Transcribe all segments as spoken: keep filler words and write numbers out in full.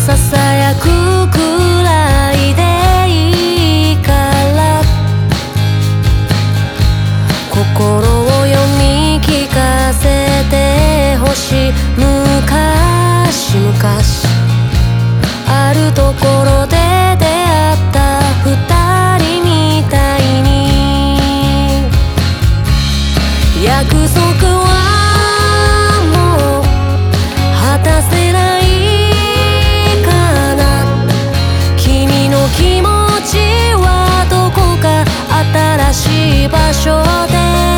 ささやくくらいでいいから心を読み聞かせてほしい。昔昔あるところで出会った二人みたいに約束はもう果たせないかな。君の気持ちはどこか新しい場所で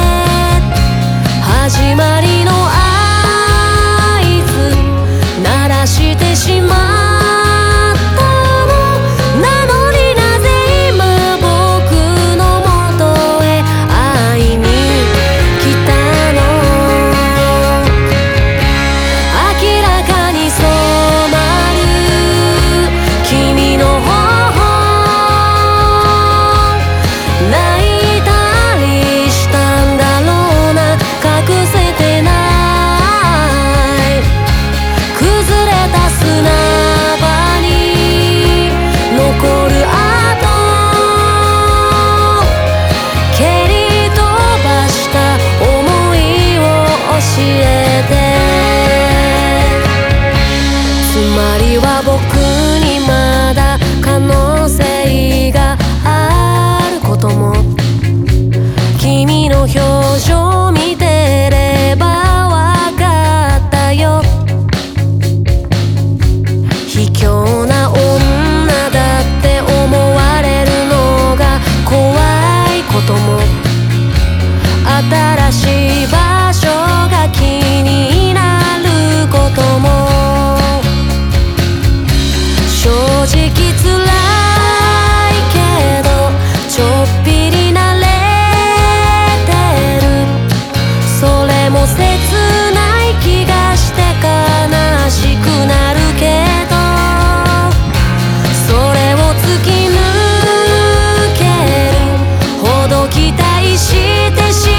始まりの合図鳴らしてしまったのなのに、なぜ今僕のもとへ会いに来たの。明らかに染まる君の頬、泣いたりしたんだろうな、隠せてない崩れた砂場に残る跡、蹴り飛ばした想いを教えて。つまりは僕にまだ可能性があることも君の表情見てればわかったよ。卑怯な女だって思われるのが怖いことも新しい場所が気になることも正直辛いけどちょっぴり慣れてる。それも切ない気がして悲しくなるけどそれを突き抜けるほど期待してし